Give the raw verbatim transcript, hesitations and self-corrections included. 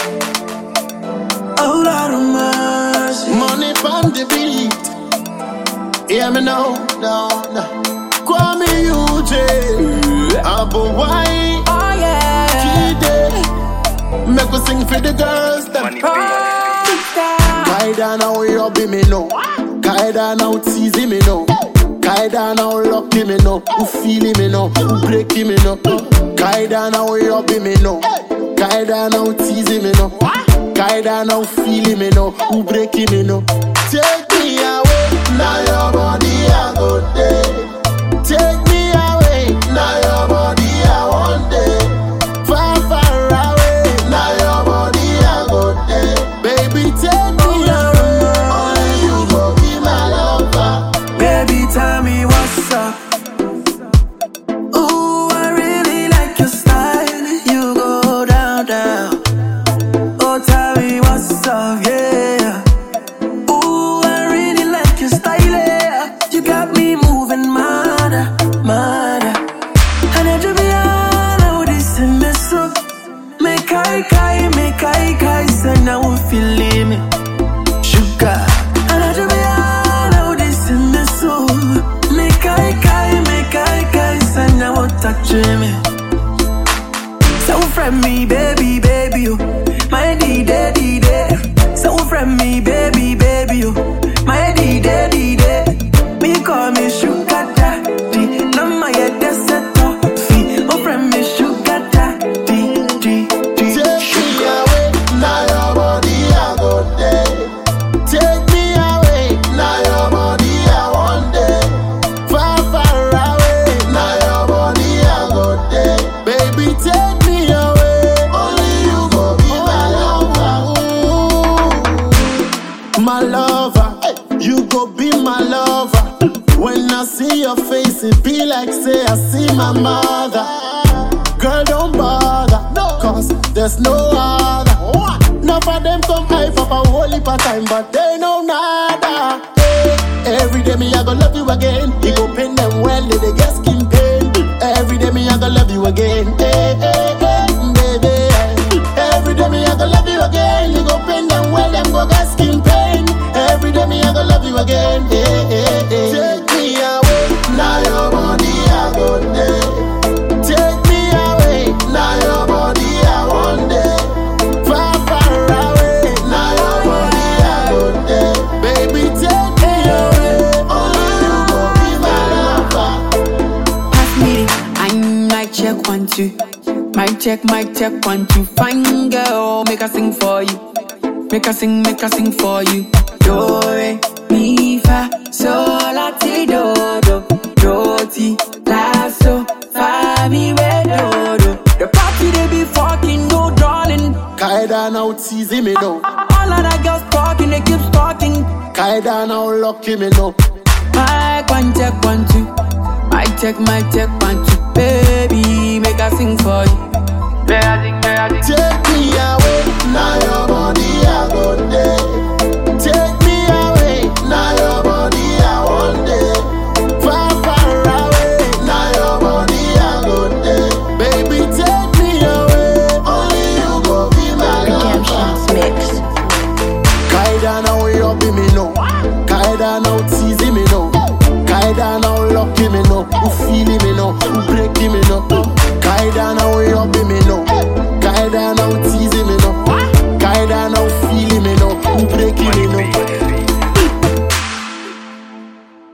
Oh Lord of mercy. Money on the beat. Hear me now, now, now. Call me U J. Abu Wai. Oh yeah. Kide. Make us sing for the girls. Them. Kaida now you be me no. Kaida now teasing me no. Kaida now lucky me no. Who feel me no. Who break me no. Kaida now you be me no. Kaida now teasing me no. Kaida now feel me no. Who break me no. Take me away. Now your body I go there. Take me away. Now your body I want there. Far far away. Now your body I go there. Baby take me away. Only you go be my lover. Baby tell me what's up. Ooh, I really like your style. You go down down. Oh tell me what's up, yeah. Ooh, I really like your style, yeah. You got me moving mad, mad. And I just be all out this in me so. Make I kai, make I kai, say now we feel me. Sugar. And I just be all out this in me so. Make I kai, make I kai, say now we touch me. So friend me, baby, baby, you. My D day, D day. So friend me, baby, baby, you. My D day, D day. Me call me sugar daddy. Now my head is set off. Oh friend me sugar daddy, D, D. Take me away. Now your body I go there. Take me away. Now your body I want there. Far far away. Now your body I go there. Baby take me away. Only you go be my lover. Ooh. My lover. You go be my lover. When I see your face, it be like say I see my mother. Girl, don't bother, cause there's no other. None of them come high for a whole heap of time, but they know nada. Hey, every day me I go love you again. You go pain them well, they get skin pain. Every day me I go love you again. Hey, hey, hey, baby. Every day me I go love you again. You go pain them well, them go get skin pain. Every day me I go love you again. Hey, hey, hey. Take me away, now your body I go there. Take me away, now your body I want there. Far far away, now your body I go there. Baby take me away, only you go be my lover. Pass me the, I might check one two. Might check, might check one two. Fine girl, make her sing for you. Make her sing, make her sing for you. Do re mi fa sol la ti do do do ti la so fa mi re do do. The party they be fucking no darling. Kaida now teasing me no. All of the girls talking, they keep talking. Kaida now lucky me no. Mic one check one two. Mic check, mic check one two. Baby, make her sing for you. Make her sing, make her sing. Take me away.